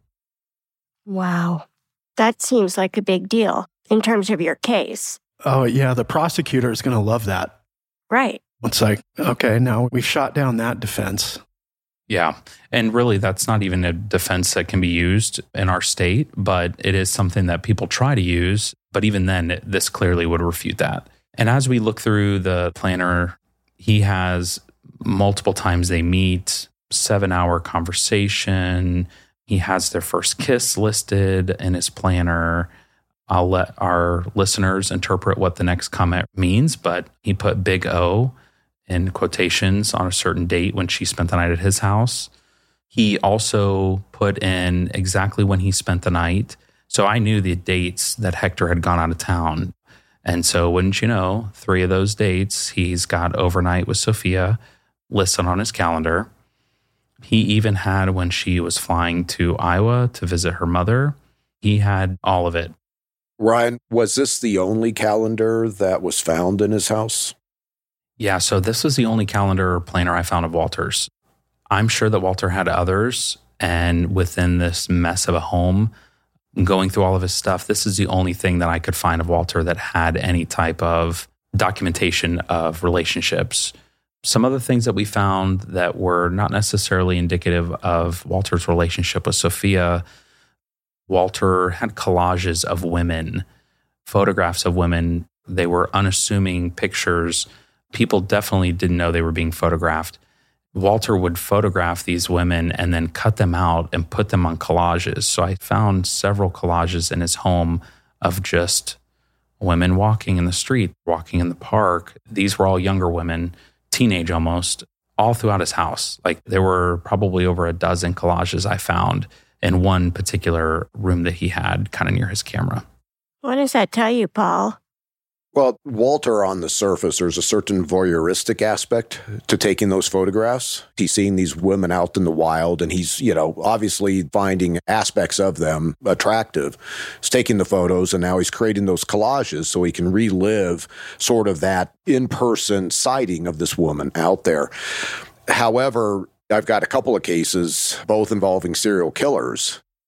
Speaker 1: Wow. That seems like a big deal in terms of your case.
Speaker 3: Oh, yeah, the prosecutor is going to love that.
Speaker 1: Right.
Speaker 3: It's like, okay, now we've shot down that defense.
Speaker 5: Yeah. And really, that's not even a defense that can be used in our state, but it is something that people try to use. But even then, this clearly would refute that. And as we look through the planner, he has multiple times they meet, 7-hour conversation. He has their first kiss listed in his planner. I'll let our listeners interpret what the next comment means, but he put big O in quotations on a certain date when she spent the night at his house. He also put in exactly when he spent the night. So I knew the dates that Hector had gone out of town. And so wouldn't you know, 3 of those dates, he's got overnight with Sophia listed on his calendar. He even had when she was flying to Iowa to visit her mother. He had all of it.
Speaker 4: Ryan, was this the only calendar that was found in his house?
Speaker 5: Yeah, so this was the only calendar or planner I found of Walter's. I'm sure that Walter had others, and within this mess of a home, going through all of his stuff, this is the only thing that I could find of Walter that had any type of documentation of relationships. Some of the things that we found that were not necessarily indicative of Walter's relationship with Sophia, Walter had collages of women, photographs of women. They were unassuming pictures. People definitely didn't know they were being photographed. Walter would photograph these women and then cut them out and put them on collages. So I found several collages in his home of just women walking in the street, walking in the park. These were all younger women, teenage almost, all throughout his house. Like there were probably over a dozen collages I found in one particular room that he had kind of near his camera.
Speaker 1: What does that tell you, Paul?
Speaker 4: Well, Walter, on the surface, there's a certain voyeuristic aspect to taking those photographs. He's seeing these women out in the wild, and he's, obviously finding aspects of them attractive. He's taking the photos, and now he's creating those collages so he can relive sort of that in-person sighting of this woman out there. However, I've got a couple of cases, both involving serial killers,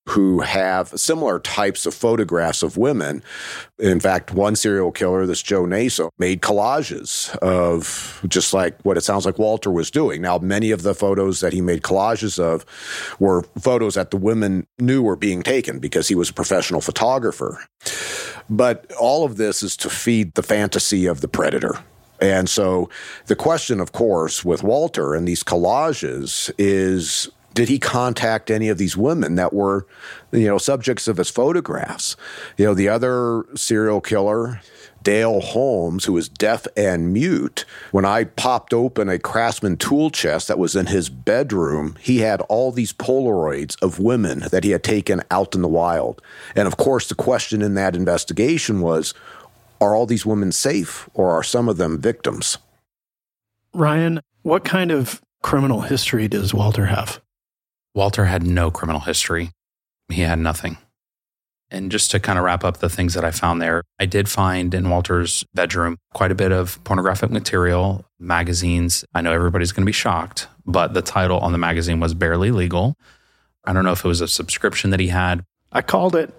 Speaker 4: who have similar types of photographs of women. In fact, one serial killer, this Joe Naso, made collages of just like what it sounds like Walter was doing. Now, many of the photos that he made collages of were photos that the women knew were being taken because he was a professional photographer. But all of this is to feed the fantasy of the predator. And so the question, of course, with Walter and these collages is, did he contact any of these women that were, subjects of his photographs? The other serial killer, Dale Holmes, who was deaf and mute, when I popped open a Craftsman tool chest that was in his bedroom, he had all these Polaroids of women that he had taken out in the wild. And of course, the question in that investigation was, are all these women safe or are some of them victims?
Speaker 3: Ryan, what kind of criminal history does Walter have?
Speaker 5: Walter had no criminal history. He had nothing. And just to kind of wrap up the things that I found there, I did find in Walter's bedroom quite a bit of pornographic material, magazines. I know everybody's going to be shocked, but the title on the magazine was Barely Legal. I don't know if it was a subscription that he had.
Speaker 3: I called it.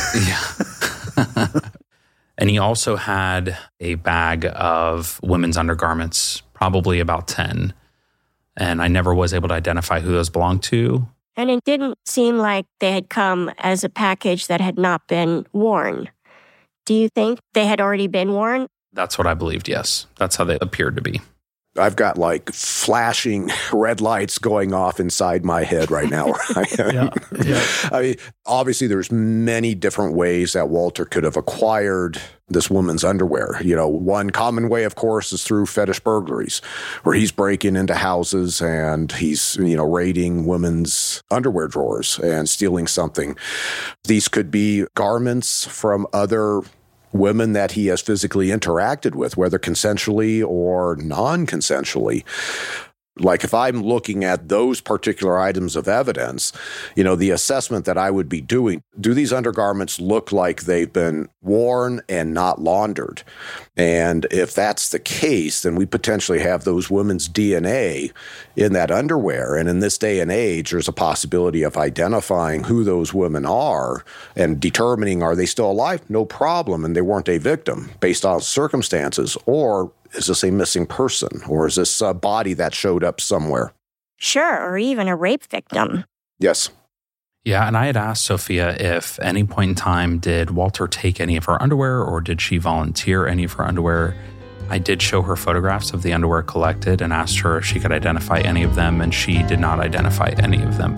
Speaker 5: Yeah. And he also had a bag of women's undergarments, probably about 10. And I never was able to identify who those belonged to.
Speaker 1: And it didn't seem like they had come as a package that had not been worn. Do you think they had already been worn?
Speaker 5: That's what I believed, yes. That's how they appeared to be.
Speaker 4: I've got like flashing red lights going off inside my head right now.
Speaker 3: Yeah.
Speaker 4: I mean, obviously there's many different ways that Walter could have acquired this woman's underwear. One common way, of course, is through fetish burglaries, where he's breaking into houses and he's, raiding women's underwear drawers and stealing something. These could be garments from other women that he has physically interacted with, whether consensually or non-consensually. Like if I'm looking at those particular items of evidence, the assessment that I would be doing, do these undergarments look like they've been worn and not laundered? And if that's the case, then we potentially have those women's DNA in that underwear. And in this day and age, there's a possibility of identifying who those women are and determining, are they still alive? No problem. And they weren't a victim based on circumstances. Or is this a missing person? Or is this a body that showed up somewhere?
Speaker 1: Sure, or even a rape victim.
Speaker 4: Yes.
Speaker 5: Yeah, and I had asked Sophia if at any point in time did Walter take any of her underwear or did she volunteer any of her underwear. I did show her photographs of the underwear collected and asked her if she could identify any of them, and she did not identify any of them.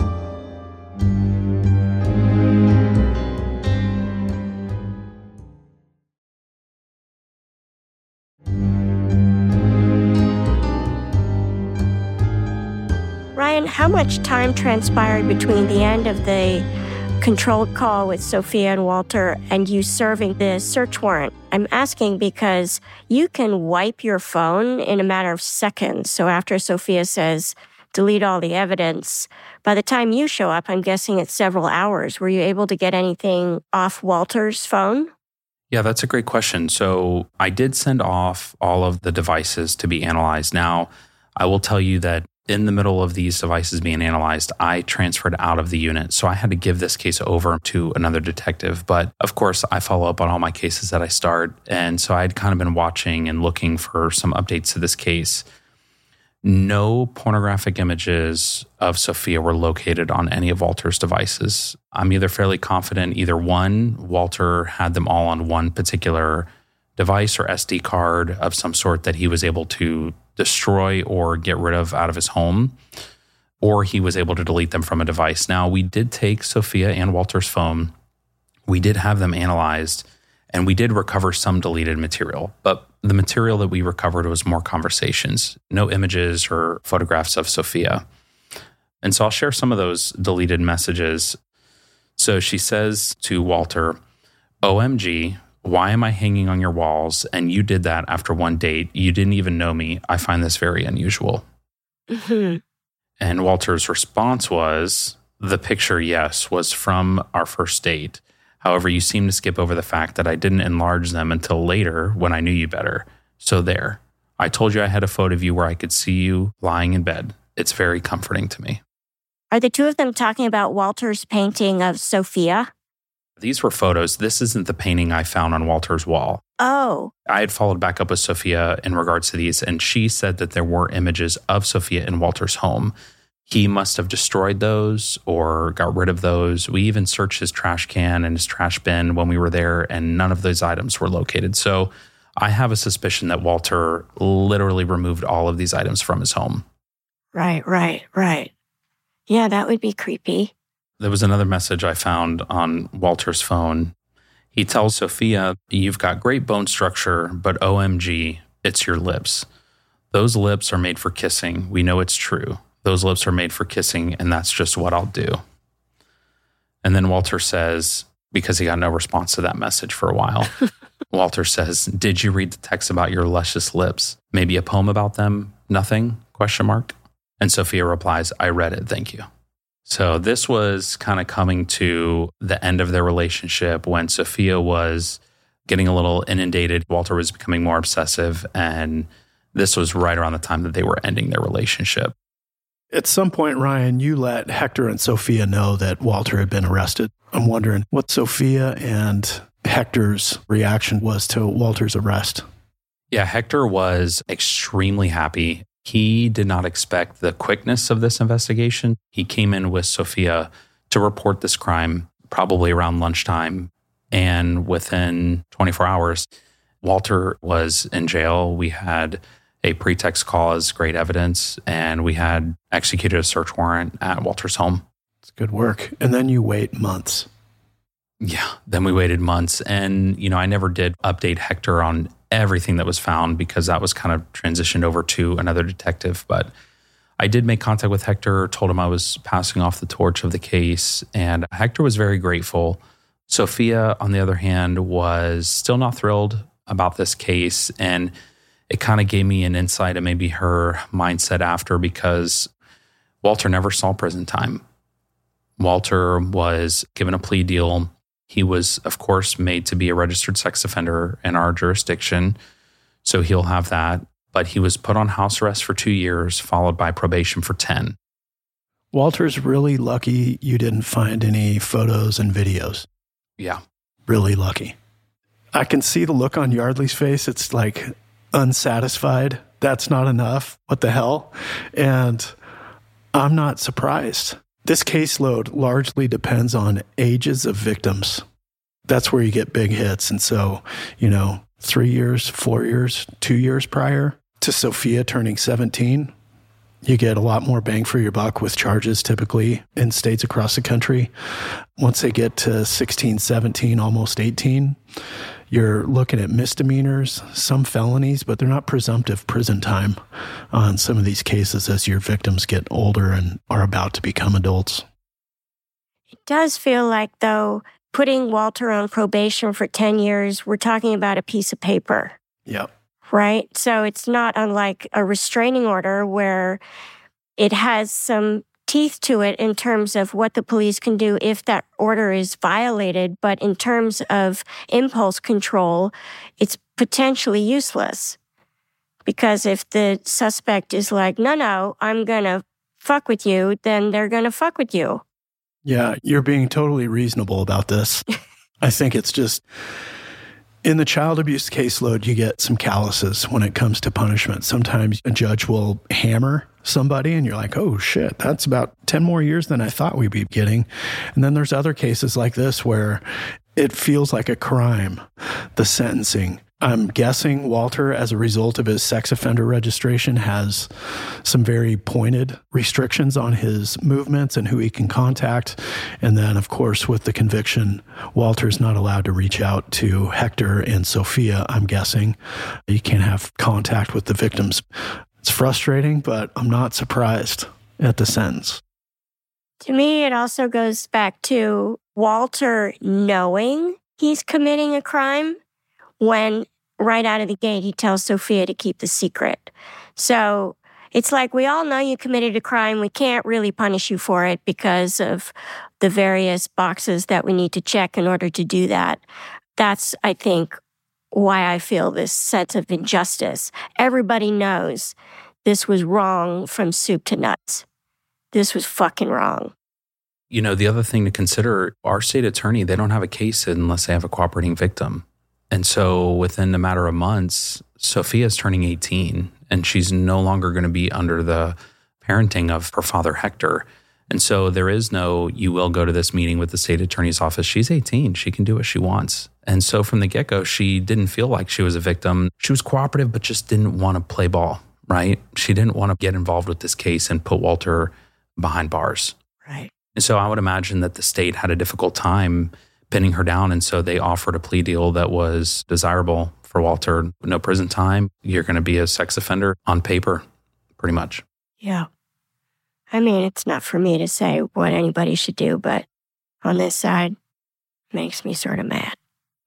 Speaker 1: Ryan, how much time transpired between the end of the controlled call with Sophia and Walter and you serving the search warrant? I'm asking because you can wipe your phone in a matter of seconds. So after Sophia says, delete all the evidence, by the time you show up, I'm guessing it's several hours. Were you able to get anything off Walter's phone?
Speaker 5: Yeah, that's a great question. So I did send off all of the devices to be analyzed. Now, I will tell you that in the middle of these devices being analyzed, I transferred out of the unit. So I had to give this case over to another detective. But of course, I follow up on all my cases that I start. And so I had kind of been watching and looking for some updates to this case. No pornographic images of Sophia were located on any of Walter's devices. I'm either fairly confident either one, Walter had them all on one particular device or SD card of some sort that he was able to destroy or get rid of out of his home, or he was able to delete them from a device. Now, we did take Sophia and Walter's phone. We did have them analyzed, and we did recover some deleted material. But the material that we recovered was more conversations, no images or photographs of Sophia. And so I'll share some of those deleted messages. So she says to Walter, "OMG, why am I hanging on your walls? And you did that after one date. You didn't even know me. I find this very unusual."
Speaker 1: Mm-hmm.
Speaker 5: And Walter's response was, "The picture, yes, was from our first date. However, you seem to skip over the fact that I didn't enlarge them until later when I knew you better. So there. I told you I had a photo of you where I could see you lying in bed. It's very comforting to me."
Speaker 1: Are the two of them talking about Walter's painting of Sophia?
Speaker 5: These were photos. This isn't the painting I found on Walter's wall.
Speaker 1: Oh.
Speaker 5: I had followed back up with Sophia in regards to these, and she said that there were images of Sophia in Walter's home. He must have destroyed those or got rid of those. We even searched his trash can and his trash bin when we were there, and none of those items were located. So I have a suspicion that Walter literally removed all of these items from his home.
Speaker 1: Right. Yeah, that would be creepy.
Speaker 5: There was another message I found on Walter's phone. He tells Sophia, "You've got great bone structure, but OMG, it's your lips. Those lips are made for kissing. We know it's true. Those lips are made for kissing, and that's just what I'll do." And then Walter says, because he got no response to that message for a while, Walter says, "Did you read the text about your luscious lips? Maybe a poem about them? Nothing? ? And Sophia replies, "I read it, thank you." So this was kind of coming to the end of their relationship when Sophia was getting a little inundated. Walter was becoming more obsessive, and this was right around the time that they were ending their relationship.
Speaker 3: At some point, Ryan, you let Hector and Sophia know that Walter had been arrested. I'm wondering what Sophia and Hector's reaction was to Walter's arrest.
Speaker 5: Yeah, Hector was extremely happy. He did not expect the quickness of this investigation. He came in with Sophia to report this crime probably around lunchtime. And within 24 hours, Walter was in jail. We had a pretext cause, great evidence, and we had executed a search warrant at Walter's home.
Speaker 3: It's good work. And then you wait months.
Speaker 5: Yeah, then we waited months. And, I never did update Hector on everything that was found because that was kind of transitioned over to another detective. But I did make contact with Hector, told him I was passing off the torch of the case, and Hector was very grateful. Sophia, on the other hand, was still not thrilled about this case, and it kind of gave me an insight of maybe her mindset after, because Walter never saw prison time. Walter was given a plea deal. He was, of course, made to be a registered sex offender in our jurisdiction, so he'll have that. But he was put on house arrest for 2 years, followed by probation for 10.
Speaker 3: Walter's really lucky you didn't find any photos and videos.
Speaker 5: Yeah.
Speaker 3: Really lucky. I can see the look on Yardley's face. It's like unsatisfied. That's not enough. What the hell? And I'm not surprised. This caseload largely depends on ages of victims. That's where you get big hits. And so, 3 years, 4 years, 2 years prior to Sophia turning 17, you get a lot more bang for your buck with charges typically in states across the country. Once they get to 16, 17, almost 18, you're looking at misdemeanors, some felonies, but they're not presumptive prison time on some of these cases as your victims get older and are about to become adults.
Speaker 1: It does feel like, though, putting Walter on probation for 10 years, we're talking about a piece of paper.
Speaker 3: Yep.
Speaker 1: Right? So it's not unlike a restraining order where it has some teeth to it in terms of what the police can do if that order is violated. But in terms of impulse control, it's potentially useless. Because if the suspect is like, no, I'm going to fuck with you, then they're going to fuck with you.
Speaker 3: Yeah, you're being totally reasonable about this. I think it's just, in the child abuse caseload, you get some calluses when it comes to punishment. Sometimes a judge will hammer somebody and you're like, oh shit, that's about 10 more years than I thought we'd be getting. And then there's other cases like this where it feels like a crime, the sentencing. I'm guessing Walter, as a result of his sex offender registration, has some very pointed restrictions on his movements and who he can contact. And then, of course, with the conviction, Walter's not allowed to reach out to Hector and Sophia, I'm guessing. You can't have contact with the victims. It's frustrating, but I'm not surprised at the sentence.
Speaker 1: To me, it also goes back to Walter knowing he's committing a crime when right out of the gate he tells Sophia to keep the secret. So it's like, we all know you committed a crime. We can't really punish you for it because of the various boxes that we need to check in order to do that. That's, I think, why I feel this sense of injustice. Everybody knows this was wrong from soup to nuts. this was fucking wrong.
Speaker 5: You know, the other thing to consider, our state attorney, they don't have a case unless they have a cooperating victim. And so within a matter of months, Sophia's turning 18, and she's no longer going to be under the parenting of her father, Hector. And so there is no, you will go to this meeting with the state attorney's office. She's 18. She can do what she wants. And so from the get-go, she didn't feel like she was a victim. She was cooperative, but just didn't want to play ball, right? She didn't want to get involved with this case and put Walter behind bars.
Speaker 1: Right.
Speaker 5: And so I would imagine that the state had a difficult time pinning her down. And so they offered a plea deal that was desirable for Walter. No prison time. You're going to be a sex offender on paper, pretty much.
Speaker 1: Yeah. I mean, it's not for me to say what anybody should do, but on this side, it makes me sort of mad.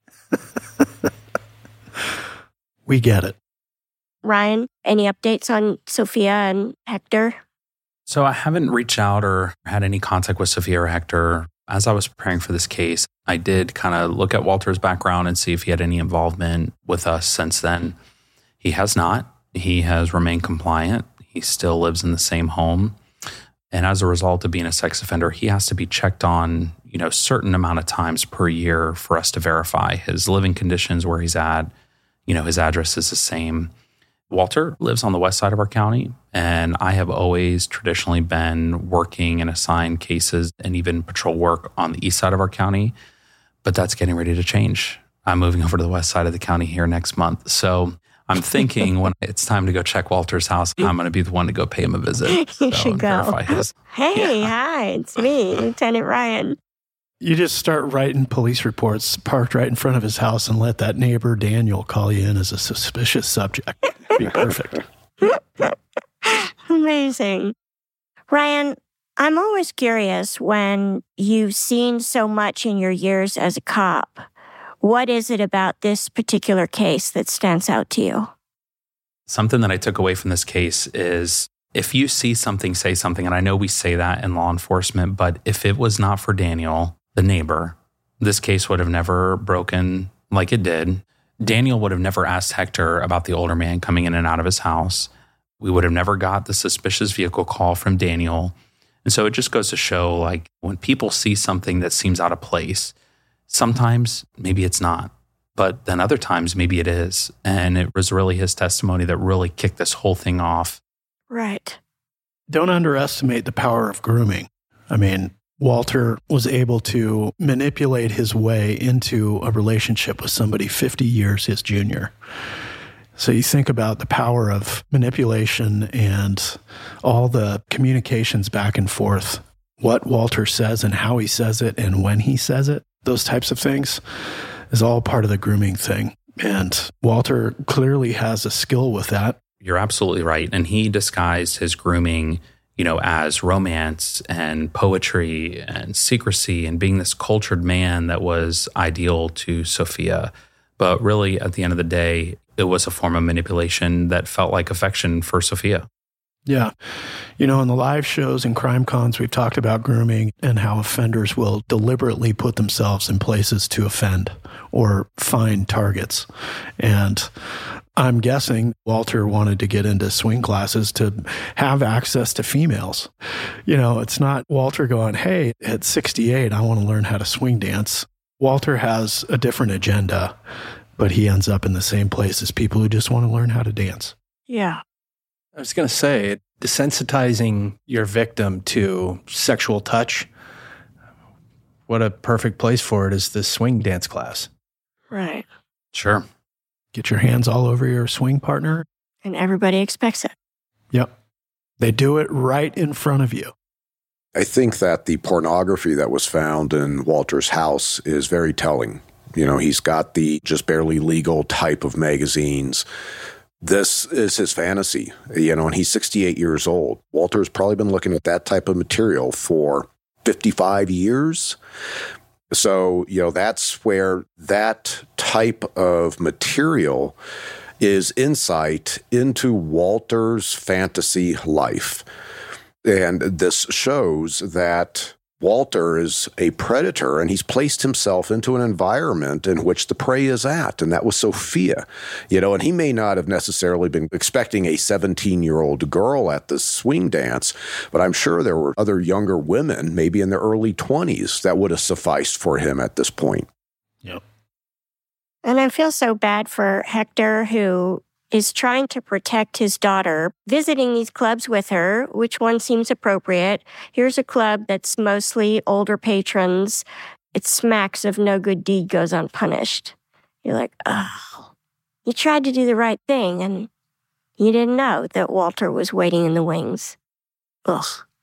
Speaker 3: We get it.
Speaker 1: Ryan, any updates on Sophia and Hector?
Speaker 5: So I haven't reached out or had any contact with Sophia or Hector. As I was preparing for this case, I did kind of look at Walter's background and see if he had any involvement with us since then. He has not. He has remained compliant. He still lives in the same home. And as a result of being a sex offender, he has to be checked on, certain amount of times per year for us to verify his living conditions, where he's at. His address is the same. Walter lives on the west side of our county, and I have always traditionally been working and assigned cases and even patrol work on the east side of our county, but that's getting ready to change. I'm moving over to the west side of the county here next month. So I'm thinking when it's time to go check Walter's house, I'm going to be the one to go pay him a visit.
Speaker 1: You should go. Hey, hi, it's me, Lieutenant Ryan.
Speaker 3: You just start writing police reports parked right in front of his house and let that neighbor, Daniel, call you in as a suspicious subject. It'd be perfect.
Speaker 1: Amazing. Ryan, I'm always curious, when you've seen so much in your years as a cop, what is it about this particular case that stands out to you?
Speaker 5: Something that I took away from this case is, if you see something, say something. And I know we say that in law enforcement, but if it was not for Daniel, the neighbor, this case would have never broken like it did. Daniel would have never asked Hector about the older man coming in and out of his house. We would have never got the suspicious vehicle call from Daniel. And so it just goes to show, like, when people see something that seems out of place, sometimes maybe it's not, but then other times maybe it is. And it was really his testimony that really kicked this whole thing off.
Speaker 1: Right.
Speaker 3: Don't underestimate the power of grooming. I mean, Walter was able to manipulate his way into a relationship with somebody 50 years his junior. So you think about the power of manipulation and all the communications back and forth, what Walter says and how he says it and when he says it, those types of things is all part of the grooming thing. And Walter clearly has a skill with that.
Speaker 5: You're absolutely right. And he disguised his grooming, as romance and poetry and secrecy and being this cultured man that was ideal to Sophia. But really, at the end of the day, it was a form of manipulation that felt like affection for Sophia.
Speaker 3: Yeah. In the live shows and crime cons, we've talked about grooming and how offenders will deliberately put themselves in places to offend or find targets. And I'm guessing Walter wanted to get into swing classes to have access to females. It's not Walter going, hey, at 68, I want to learn how to swing dance. Walter has a different agenda, but he ends up in the same place as people who just want to learn how to dance.
Speaker 1: Yeah.
Speaker 2: I was going to say, desensitizing your victim to sexual touch, what a perfect place for it is the swing dance class.
Speaker 1: Right.
Speaker 5: Sure.
Speaker 3: Get your hands all over your swing partner.
Speaker 1: And everybody expects it.
Speaker 3: Yep. They do it right in front of you.
Speaker 4: I think that the pornography that was found in Walter's house is very telling. He's got the just barely legal type of magazines. This is his fantasy, and he's 68 years old. Walter's probably been looking at that type of material for 55 years. So, that's where that type of material is insight into Walter's fantasy life. And this shows that Walter is a predator, and he's placed himself into an environment in which the prey is at, and that was Sophia. And he may not have necessarily been expecting a 17-year-old girl at the swing dance, but I'm sure there were other younger women, maybe in their early 20s, that would have sufficed for him at this point.
Speaker 3: Yep.
Speaker 1: And I feel so bad for Hector, who is trying to protect his daughter, visiting these clubs with her, which one seems appropriate. Here's a club that's mostly older patrons. It smacks of no good deed goes unpunished. You're like, oh, you tried to do the right thing, and you didn't know that Walter was waiting in the wings. Ugh.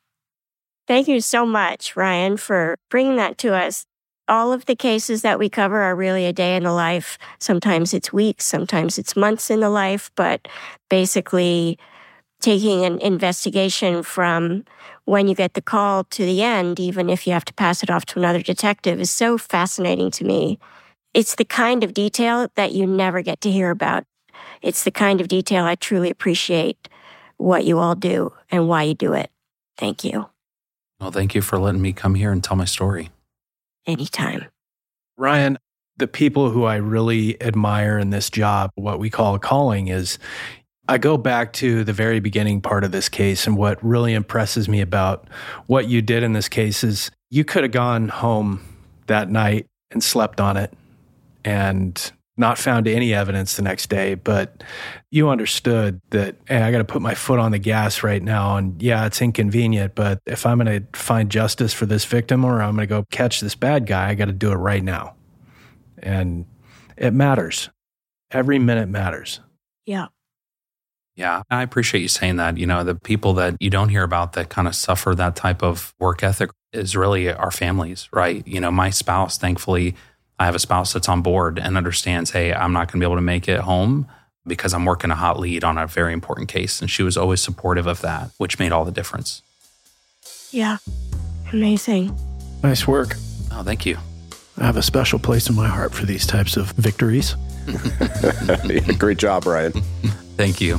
Speaker 1: Thank you so much, Ryan, for bringing that to us. All of the cases that we cover are really a day in the life. Sometimes it's weeks, sometimes it's months in the life, but basically taking an investigation from when you get the call to the end, even if you have to pass it off to another detective, is so fascinating to me. It's the kind of detail that you never get to hear about. It's the kind of detail I truly appreciate what you all do and why you do it. Thank you.
Speaker 5: Well, thank you for letting me come here and tell my story.
Speaker 1: Anytime.
Speaker 2: Ryan, the people who I really admire in this job, what we call a calling, is I go back to the very beginning part of this case, and what really impresses me about what you did in this case is you could have gone home that night and slept on it and not found any evidence the next day, but you understood that, hey, I got to put my foot on the gas right now. And yeah, it's inconvenient, but if I'm going to find justice for this victim or I'm going to go catch this bad guy, I got to do it right now. And it matters. Every minute matters.
Speaker 1: Yeah.
Speaker 5: Yeah, I appreciate you saying that. The people that you don't hear about that kind of suffer that type of work ethic is really our families, right? My spouse, thankfully, I have a spouse that's on board and understands, hey, I'm not going to be able to make it home because I'm working a hot lead on a very important case. And she was always supportive of that, which made all the difference.
Speaker 1: Yeah. Amazing.
Speaker 3: Nice work.
Speaker 5: Oh, thank you.
Speaker 3: I have a special place in my heart for these types of victories.
Speaker 4: Great job, Ryan.
Speaker 5: Thank you.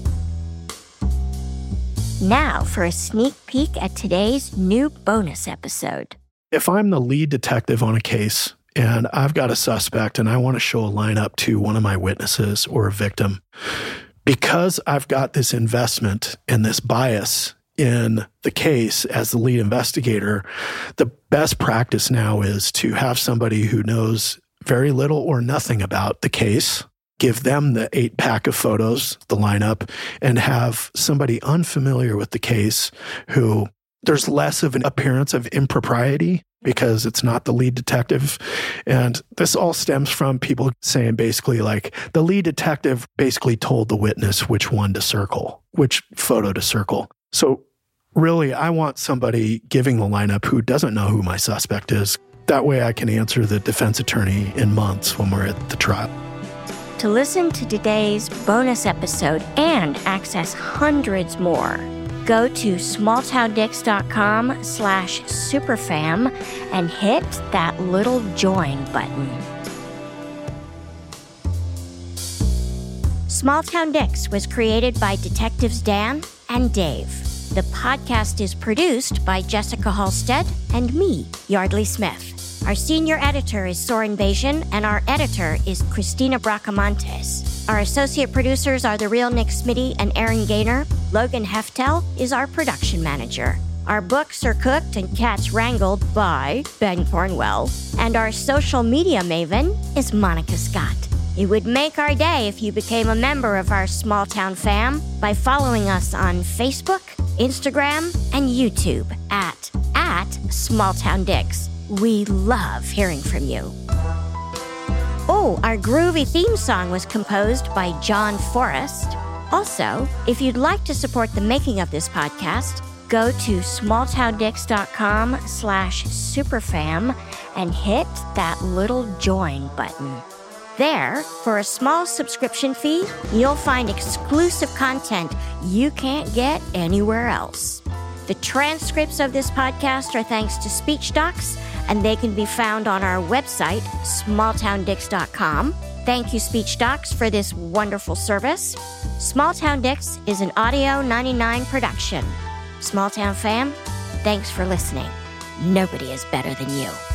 Speaker 1: Now for a sneak peek at today's new bonus episode.
Speaker 3: If I'm the lead detective on a case and I've got a suspect and I want to show a lineup to one of my witnesses or a victim, because I've got this investment and this bias in the case as the lead investigator, the best practice now is to have somebody who knows very little or nothing about the case, give them the 8-pack of photos, the lineup, and have somebody unfamiliar with the case who there's less of an appearance of impropriety because it's not the lead detective. And this all stems from people saying basically like the lead detective basically told the witness which one to circle, which photo to circle. So really, I want somebody giving the lineup who doesn't know who my suspect is. That way I can answer the defense attorney in months when we're at the trial.
Speaker 1: To listen to today's bonus episode and access hundreds more, go to smalltowndicks.com/superfam and hit that little join button. Small Town Dicks was created by Detectives Dan and Dave. The podcast is produced by Jessica Halstead and me, Yardley Smith. Our senior editor is Soren Bajan, and our editor is Christina Bracamontes. Our associate producers are the real Nick Smitty and Aaron Gaynor. Logan Heftel is our production manager. Our books are cooked and cats wrangled by Ben Cornwell. And our social media maven is Monica Scott. It would make our day if you became a member of our small town fam by following us on Facebook, Instagram, and YouTube at Small Town Dicks. We love hearing from you. Oh, our groovy theme song was composed by John Forrest. Also, if you'd like to support the making of this podcast, go to smalltowndicks.com/superfam and hit that little join button. There, for a small subscription fee, you'll find exclusive content you can't get anywhere else. The transcripts of this podcast are thanks to SpeechDocs, and they can be found on our website, smalltowndicks.com. Thank you, SpeechDocs, for this wonderful service. Small Town Dicks is an Audio 99 production. Small Town fam, thanks for listening. nobody is better than you.